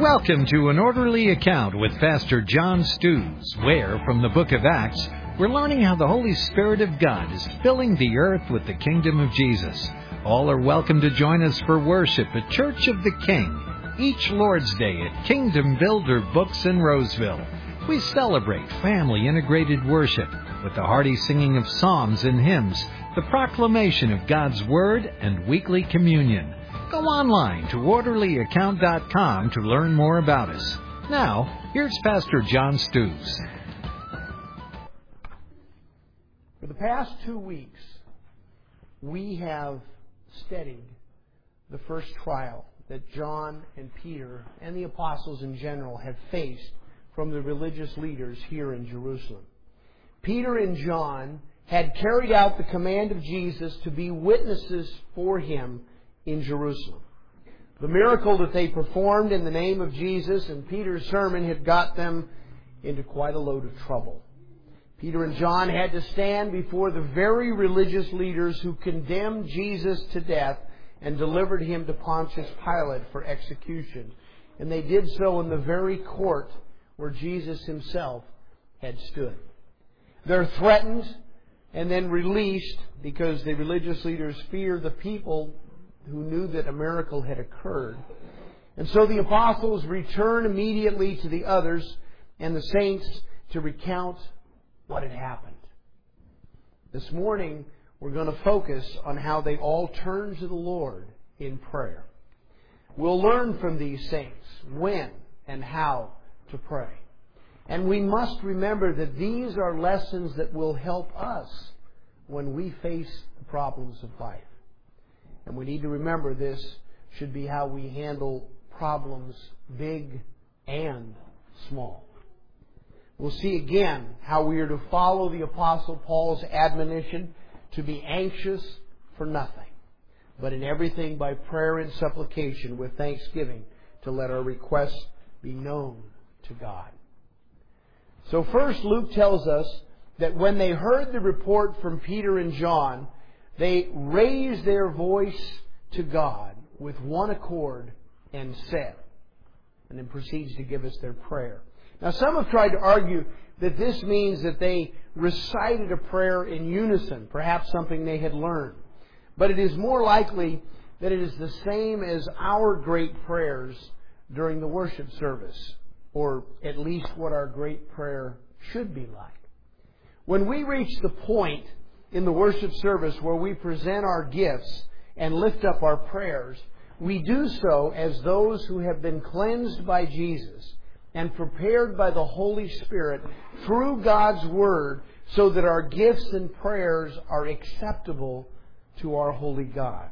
Welcome to An Orderly Account with Pastor John Stews, where, from the book of Acts, we're learning how the Holy Spirit of God is filling the earth with the kingdom of Jesus. All are welcome to join us for worship at Church of the King, each Lord's Day at Kingdom Builder Books in Roseville. We celebrate family-integrated worship with the hearty singing of psalms and hymns, the proclamation of God's Word, and weekly communion. Go online to orderlyaccount.com to learn more about us. Now, here's Pastor John Stews. For the past 2 weeks, we have studied the first trial that John and Peter and the apostles in general have faced from the religious leaders here in Jerusalem. Peter and John had carried out the command of Jesus to be witnesses for Him in Jerusalem. The miracle that they performed in the name of Jesus and Peter's sermon had got them into quite a load of trouble. Peter and John had to stand before the very religious leaders who condemned Jesus to death and delivered Him to Pontius Pilate for execution. And they did so in the very court where Jesus Himself had stood. They're threatened and then released because the religious leaders fear the people who knew that a miracle had occurred. And so the apostles return immediately to the others and the saints to recount what had happened. This morning, we're going to focus on how they all turned to the Lord in prayer. We'll learn from these saints when and how to pray. And we must remember that these are lessons that will help us when we face the problems of life. And we need to remember this should be how we handle problems big and small. We'll see again how we are to follow the Apostle Paul's admonition to be anxious for nothing, but in everything by prayer and supplication with thanksgiving to let our requests be known to God. So first, Luke tells us that when they heard the report from Peter and John, they raised their voice to God with one accord and said, and then proceeds to give us their prayer. Now, some have tried to argue that this means that they recited a prayer in unison, perhaps something they had learned. But it is more likely that it is the same as our great prayers during the worship service, or at least what our great prayer should be like. When we reach the point in the worship service where we present our gifts and lift up our prayers, we do so as those who have been cleansed by Jesus and prepared by the Holy Spirit through God's Word so that our gifts and prayers are acceptable to our holy God.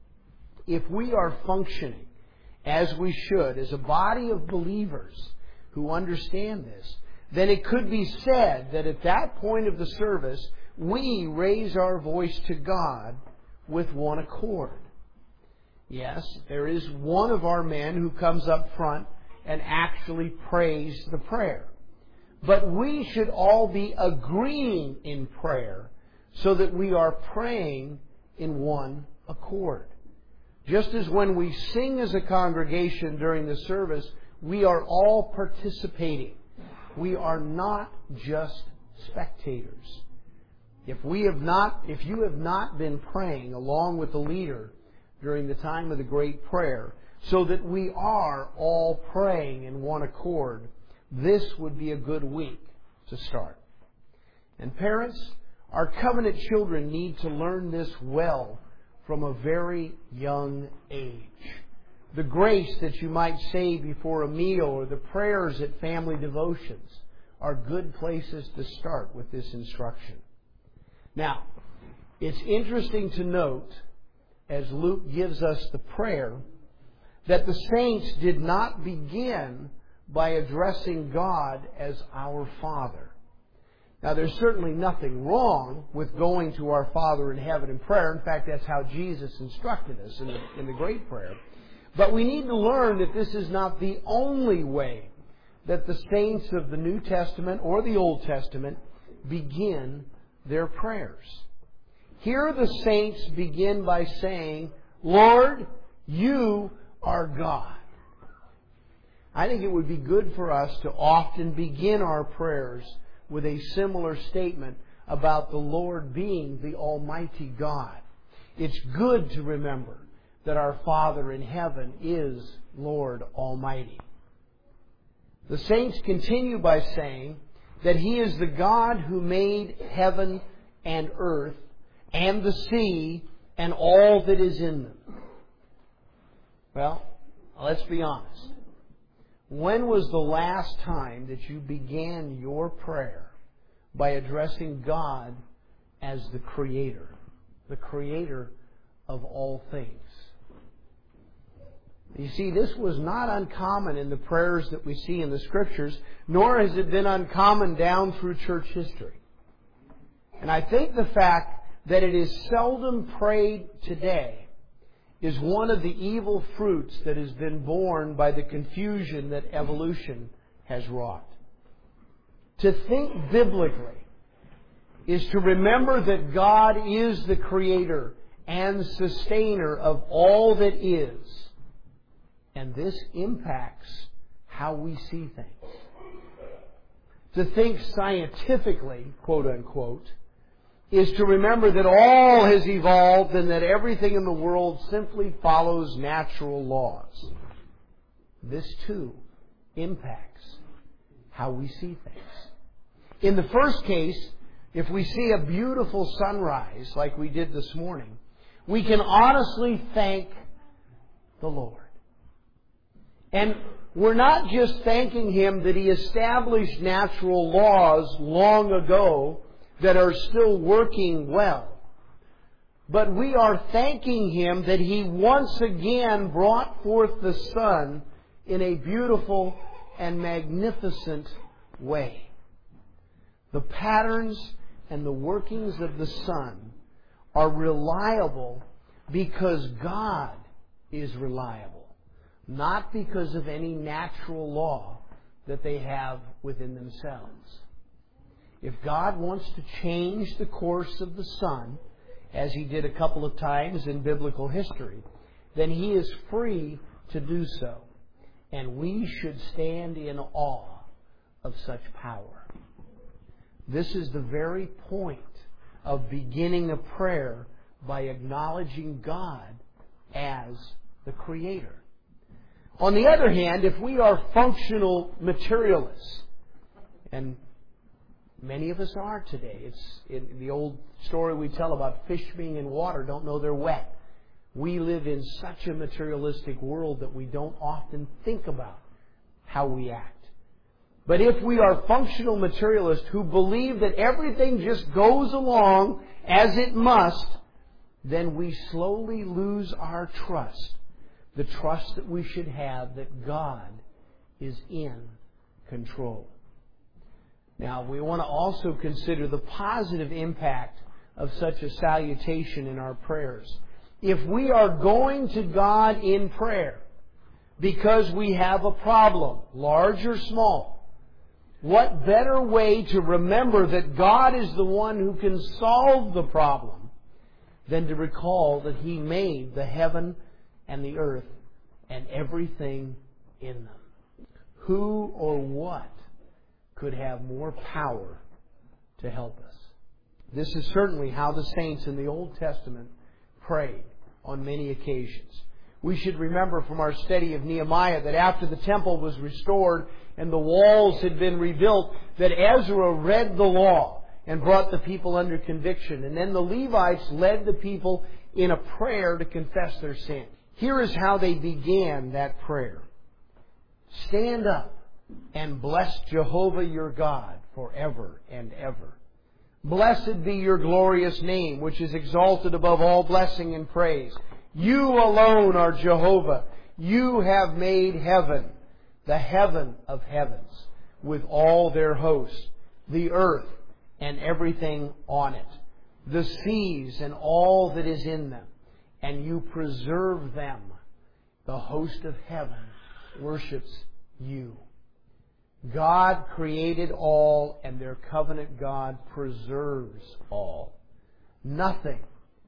If we are functioning as we should, as a body of believers who understand this, then it could be said that at that point of the service, we raise our voice to God with one accord. Yes, there is one of our men who comes up front and actually prays the prayer. But we should all be agreeing in prayer so that we are praying in one accord. Just as when we sing as a congregation during the service, we are all participating. We are not just spectators. If you have not been praying along with the leader during the time of the great prayer, so that we are all praying in one accord, this would be a good week to start. And parents, our covenant children need to learn this well from a very young age. The grace that you might say before a meal or the prayers at family devotions are good places to start with this instruction. Now, it's interesting to note, as Luke gives us the prayer, that the saints did not begin by addressing God as our Father. Now, there's certainly nothing wrong with going to our Father in heaven in prayer. In fact, that's how Jesus instructed us in the great prayer. But we need to learn that this is not the only way that the saints of the New Testament or the Old Testament begin their prayers. Here the saints begin by saying, Lord, You are God. I think it would be good for us to often begin our prayers with a similar statement about the Lord being the Almighty God. It's good to remember that our Father in heaven is Lord Almighty. The saints continue by saying that He is the God who made heaven and earth and the sea and all that is in them. Well, let's be honest. When was the last time that you began your prayer by addressing God as the Creator of all things? You see, this was not uncommon in the prayers that we see in the Scriptures, nor has it been uncommon down through church history. And I think the fact that it is seldom prayed today is one of the evil fruits that has been born by the confusion that evolution has wrought. To think biblically is to remember that God is the Creator and Sustainer of all that is. And this impacts how we see things. To think scientifically, quote unquote, is to remember that all has evolved and that everything in the world simply follows natural laws. This too impacts how we see things. In the first case, if we see a beautiful sunrise like we did this morning, we can honestly thank the Lord. And we're not just thanking Him that He established natural laws long ago that are still working well, but we are thanking Him that He once again brought forth the sun in a beautiful and magnificent way. The patterns and the workings of the sun are reliable because God is reliable, not because of any natural law that they have within themselves. If God wants to change the course of the sun, as He did a couple of times in biblical history, then He is free to do so. And we should stand in awe of such power. This is the very point of beginning a prayer by acknowledging God as the Creator. On the other hand, if we are functional materialists, and many of us are today. It's in the old story we tell about fish being in water, don't know they're wet. We live in such a materialistic world that we don't often think about how we act. But if we are functional materialists who believe that everything just goes along as it must, then we slowly lose our trust. The trust that we should have that God is in control. Now, we want to also consider the positive impact of such a salutation in our prayers. If we are going to God in prayer because we have a problem, large or small, what better way to remember that God is the one who can solve the problem than to recall that He made the heaven and the earth and everything in them? Who or what could have more power to help us? This is certainly how the saints in the Old Testament prayed on many occasions. We should remember from our study of Nehemiah that after the temple was restored and the walls had been rebuilt, that Ezra read the law and brought the people under conviction. And then the Levites led the people in a prayer to confess their sin. Here is how they began that prayer. Stand up and bless Jehovah your God forever and ever. Blessed be your glorious name, which is exalted above all blessing and praise. You alone are Jehovah. You have made heaven, the heaven of heavens, with all their hosts, the earth and everything on it, the seas and all that is in them, and you preserve them. The host of heaven worships you. God created all, and their covenant God preserves all. Nothing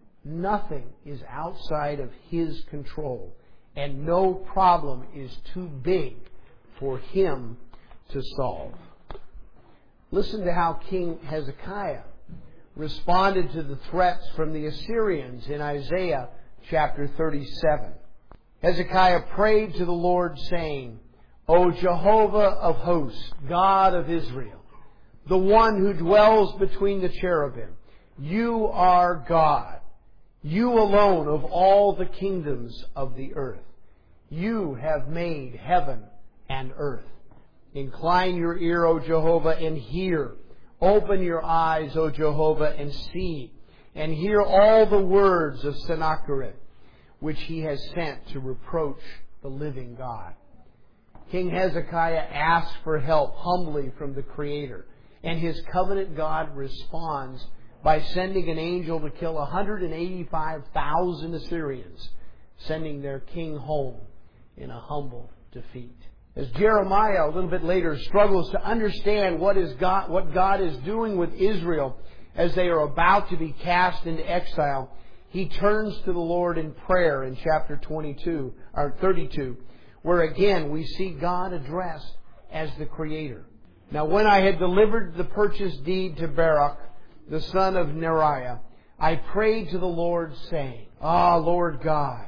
is outside of His control, and no problem is too big for him to solve. Listen to how King Hezekiah responded to the threats from the Assyrians in Isaiah chapter 37. Hezekiah prayed to the Lord, saying, O Jehovah of hosts, God of Israel, the one who dwells between the cherubim, you are God. You alone of all the kingdoms of the earth. You have made heaven and earth. Incline your ear, O Jehovah, and hear. Open your eyes, O Jehovah, and see, and hear all the words of Sennacherib, which he has sent to reproach the living God. King Hezekiah asked for help humbly from the Creator, and his covenant God responds by sending an angel to kill 185,000 Assyrians, sending their king home in a humble defeat. As Jeremiah, a little bit later, struggles to understand what God is doing with Israel as they are about to be cast into exile, he turns to the Lord in prayer in chapter 32, where again we see God addressed as the Creator. Now when I had delivered the purchase deed to Baruch, the son of Neriah, I prayed to the Lord, saying, Ah, Lord God,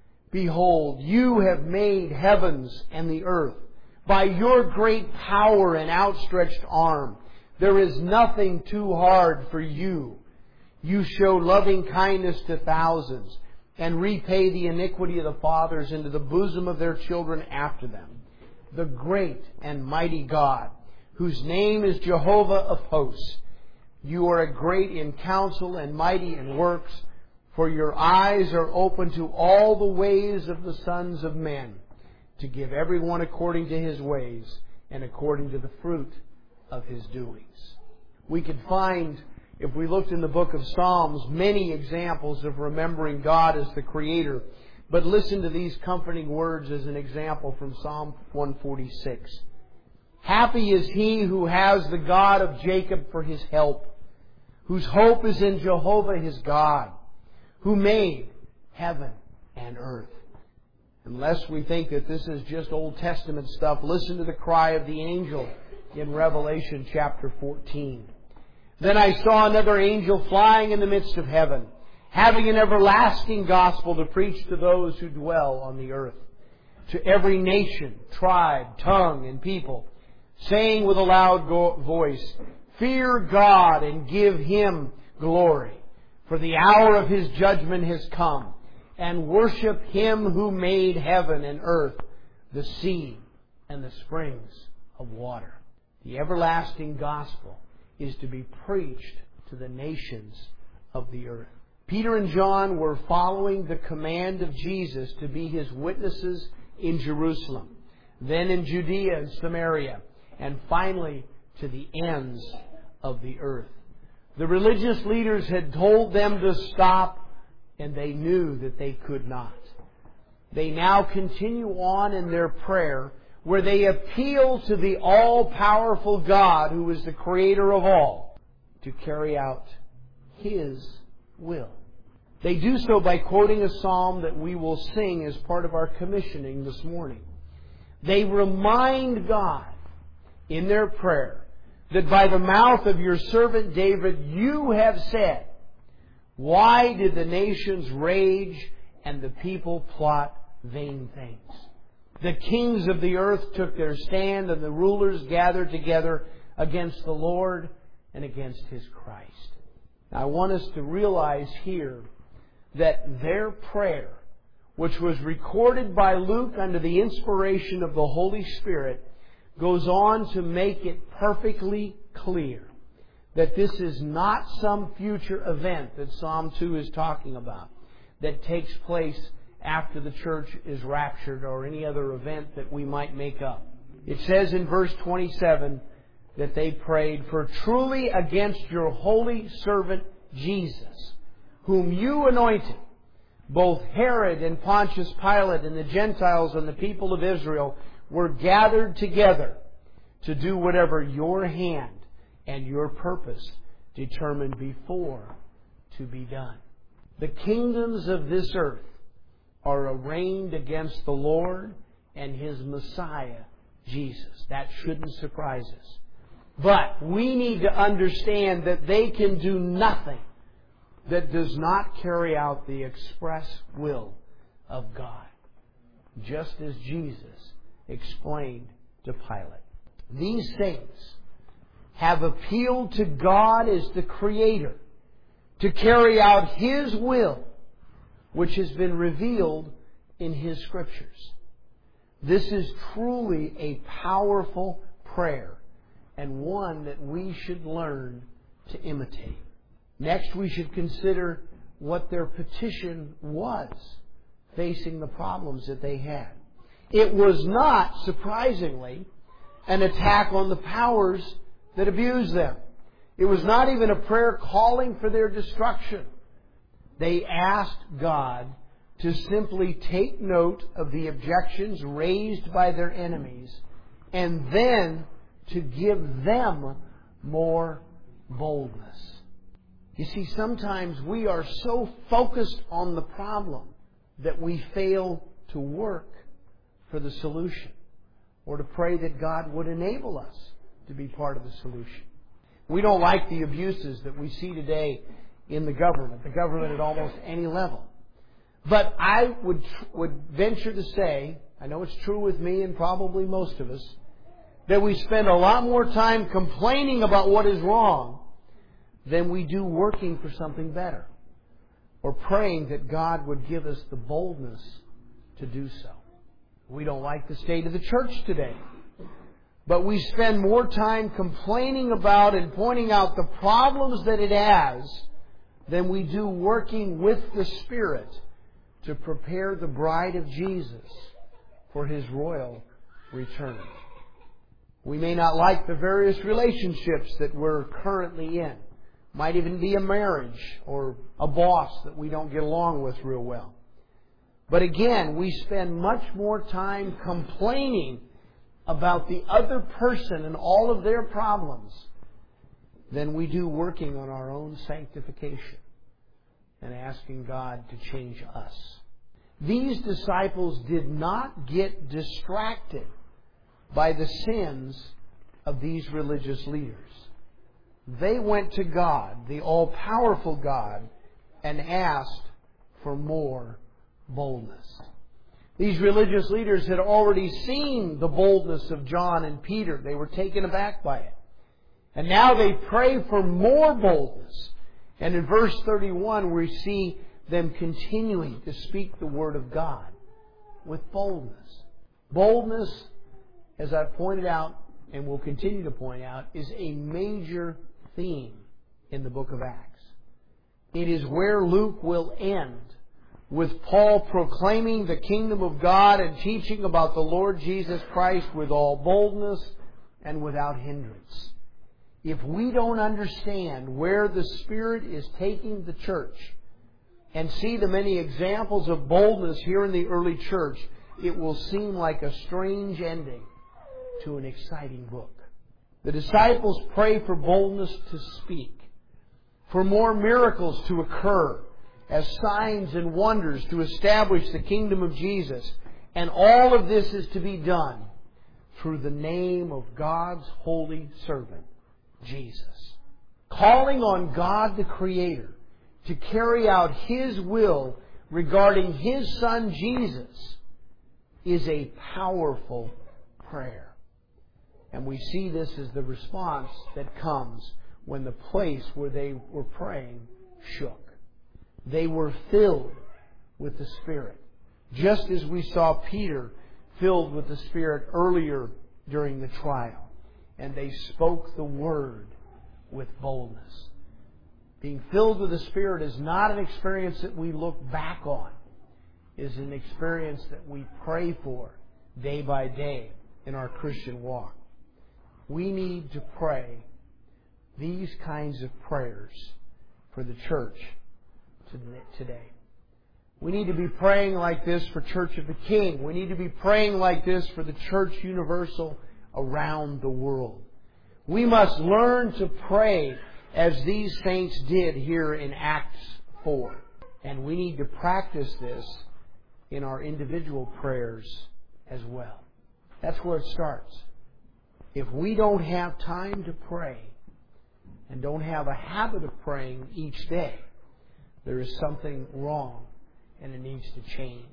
behold, you have made heavens and the earth. By your great power and outstretched arm, there is nothing too hard for you. You show loving kindness to thousands, and repay the iniquity of the fathers into the bosom of their children after them. The great and mighty God, whose name is Jehovah of hosts. You are great in counsel and mighty in works, for your eyes are open to all the ways of the sons of men, to give everyone according to his ways and according to the fruit of his doings. We could find, if we looked in the book of Psalms, many examples of remembering God as the Creator. But listen to these comforting words as an example from Psalm 146. Happy is he who has the God of Jacob for his help, whose hope is in Jehovah his God, who made heaven and earth. Unless we think that this is just Old Testament stuff, listen to the cry of the angel in Revelation chapter 14. Then I saw another angel flying in the midst of heaven, having an everlasting gospel to preach to those who dwell on the earth, to every nation, tribe, tongue, and people, saying with a loud voice, Fear God and give Him glory, for the hour of His judgment has come, and worship Him who made heaven and earth, the sea, and the springs of water. The everlasting gospel is to be preached to the nations of the earth. Peter and John were following the command of Jesus to be His witnesses in Jerusalem, then in Judea and Samaria, and finally to the ends of the earth. The religious leaders had told them to stop, and they knew that they could not. They now continue on in their prayer, where they appeal to the all-powerful God, who is the Creator of all, to carry out His will. They do so by quoting a psalm that we will sing as part of our commissioning this morning. They remind God in their prayer that by the mouth of your servant David you have said, Why did the nations rage and the people plot vain things? The kings of the earth took their stand, and the rulers gathered together against the Lord and against His Christ. Now, I want us to realize here that their prayer, which was recorded by Luke under the inspiration of the Holy Spirit, goes on to make it perfectly clear that this is not some future event that Psalm 2 is talking about, that takes place after the church is raptured or any other event that we might make up. It says in verse 27 that they prayed, For truly against your holy servant Jesus, whom you anointed, both Herod and Pontius Pilate and the Gentiles and the people of Israel were gathered together to do whatever your hand and your purpose determined before to be done. The kingdoms of this earth are arraigned against the Lord and His Messiah, Jesus. That shouldn't surprise us. But we need to understand that they can do nothing that does not carry out the express will of God, just as Jesus explained to Pilate. These saints have appealed to God as the Creator to carry out His will, which has been revealed in His Scriptures. This is truly a powerful prayer, and one that we should learn to imitate. Next, we should consider what their petition was facing the problems that they had. It was not, surprisingly, an attack on the powers that abused them. It was not even a prayer calling for their destruction. They asked God to simply take note of the objections raised by their enemies and then to give them more boldness. You see, sometimes we are so focused on the problem that we fail to work for the solution or to pray that God would enable us to be part of the solution. We don't like the abuses that we see today in the government at almost any level. But I would venture to say, I know it's true with me and probably most of us, that we spend a lot more time complaining about what is wrong than we do working for something better, or praying that God would give us the boldness to do so. We don't like the state of the church today, but we spend more time complaining about and pointing out the problems that it has than we do working with the Spirit to prepare the bride of Jesus for His royal return. We may not like the various relationships that we're currently in. Might even be a marriage or a boss that we don't get along with real well. But again, we spend much more time complaining about the other person and all of their problems than we do working on our own sanctification and asking God to change us. These disciples did not get distracted by the sins of these religious leaders. They went to God, the all-powerful God, and asked for more boldness. These religious leaders had already seen the boldness of John and Peter. They were taken aback by it. And now they pray for more boldness. And in verse 31, we see them continuing to speak the Word of God with boldness. Boldness, as I've pointed out and will continue to point out, is a major theme in the book of Acts. It is where Luke will end, with Paul proclaiming the kingdom of God and teaching about the Lord Jesus Christ with all boldness and without hindrance. If we don't understand where the Spirit is taking the church and see the many examples of boldness here in the early church, it will seem like a strange ending to an exciting book. The disciples pray for boldness to speak, for more miracles to occur as signs and wonders to establish the kingdom of Jesus. And all of this is to be done through the name of God's holy servant, Jesus. Calling on God the Creator to carry out His will regarding His Son Jesus is a powerful prayer. And we see this as the response that comes when the place where they were praying shook. They were filled with the Spirit, just as we saw Peter filled with the Spirit earlier during the trial. And they spoke the Word with boldness. Being filled with the Spirit is not an experience that we look back on. It is an experience that we pray for day by day in our Christian walk. We need to pray these kinds of prayers for the church today. We need to be praying like this for Church of the King. We need to be praying like this for the Church Universal around the world. We must learn to pray as these saints did here in Acts 4. And we need to practice this in our individual prayers as well. That's where it starts. If we don't have time to pray and don't have a habit of praying each day, there is something wrong and it needs to change.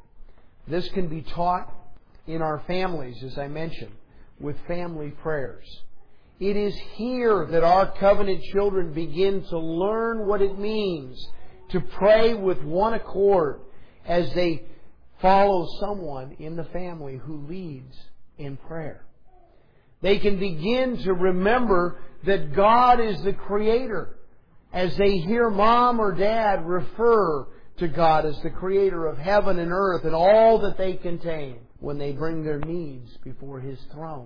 This can be taught in our families, as I mentioned, with family prayers. It is here that our covenant children begin to learn what it means to pray with one accord as they follow someone in the family who leads in prayer. They can begin to remember that God is the Creator as they hear mom or dad refer to God as the Creator of heaven and earth and all that they contain when they bring their needs before His throne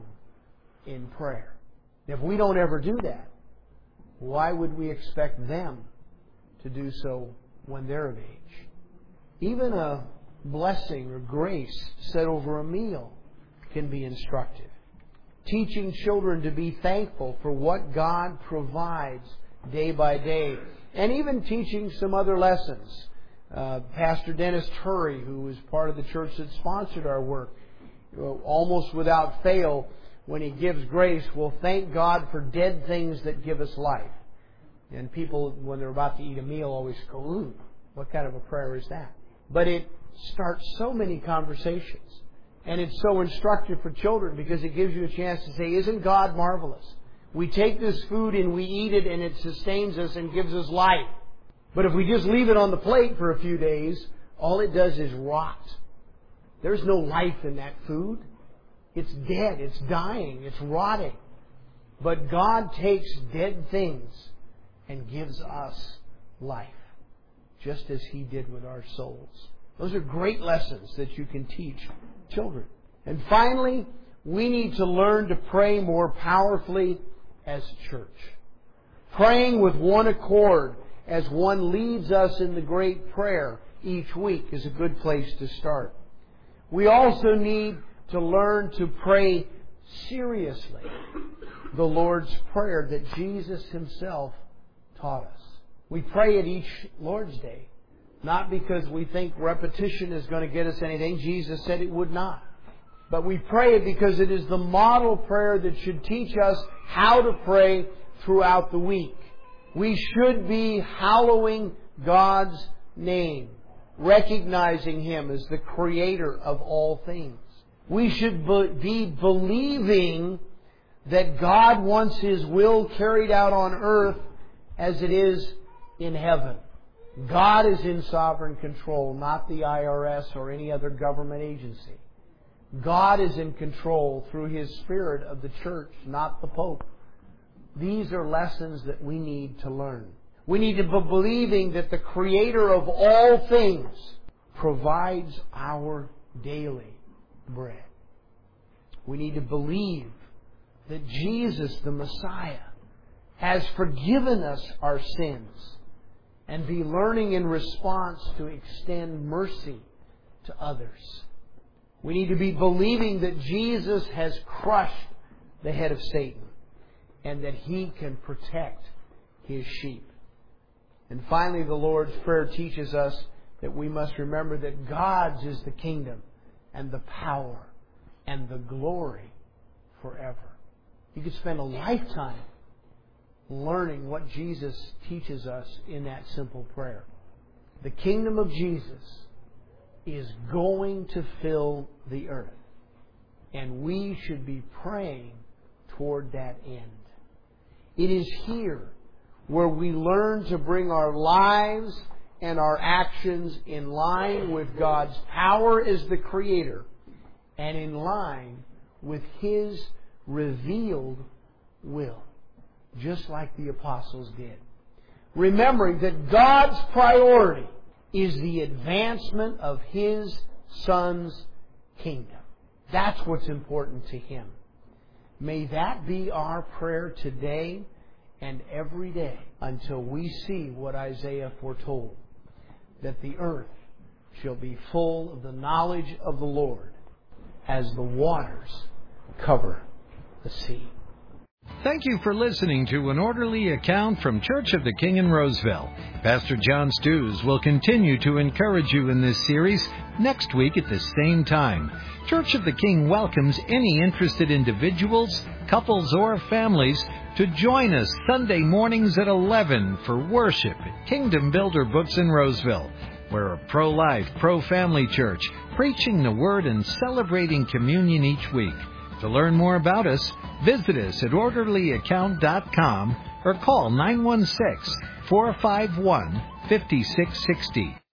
in prayer. If we don't ever do that, why would we expect them to do so when they're of age? Even a blessing or grace said over a meal can be instructive. Teaching children to be thankful for what God provides day by day. And even teaching some other lessons. Pastor Dennis Turry, who was part of the church that sponsored our work, almost without fail, when he gives grace, will thank God for dead things that give us life. And people, when they're about to eat a meal, always go, ooh, what kind of a prayer is that? But it starts so many conversations. And it's so instructive for children because it gives you a chance to say, isn't God marvelous? We take this food and we eat it and it sustains us and gives us life. But if we just leave it on the plate for a few days, all it does is rot. There's no life in that food. It's dead. It's dying. It's rotting. But God takes dead things and gives us life, just as He did with our souls. Those are great lessons that you can teach children. And finally, we need to learn to pray more powerfully as a church. Praying with one accord as one leads us in the great prayer each week is a good place to start. We also need to learn to pray seriously the Lord's Prayer that Jesus Himself taught us. We pray it each Lord's Day, not because we think repetition is going to get us anything. Jesus said it would not. But we pray it because it is the model prayer that should teach us how to pray throughout the week. We should be hallowing God's name, recognizing Him as the Creator of all things. We should be believing that God wants His will carried out on earth as it is in heaven. God is in sovereign control, not the IRS or any other government agency. God is in control through His Spirit of the church, not the Pope. These are lessons that we need to learn. We need to be believing that the Creator of all things provides our daily bread. We need to believe that Jesus, the Messiah, has forgiven us our sins and be learning in response to extend mercy to others. We need to be believing that Jesus has crushed the head of Satan and that He can protect His sheep. And finally, the Lord's Prayer teaches us that we must remember that God's is the kingdom and the power and the glory forever. You could spend a lifetime learning what Jesus teaches us in that simple prayer. The kingdom of Jesus is going to fill the earth. And we should be praying toward that end. It is here where we learn to bring our lives and our actions in line with God's power as the Creator and in line with His revealed will, just like the apostles did. Remembering that God's priority is the advancement of His Son's kingdom. That's what's important to Him. May that be our prayer today and every day until we see what Isaiah foretold, that the earth shall be full of the knowledge of the Lord as the waters cover the sea. Thank you for listening to An Orderly Account from Church of the King in Roseville. Pastor John Stews will continue to encourage you in this series next week at the same time. Church of the King welcomes any interested individuals, couples, or families to join us Sunday mornings at 11 for worship at Kingdom Builder Books in Roseville. We're a pro-life, pro-family church, preaching the Word and celebrating communion each week. To learn more about us, visit us at orderlyaccount.com or call 916-451-5660.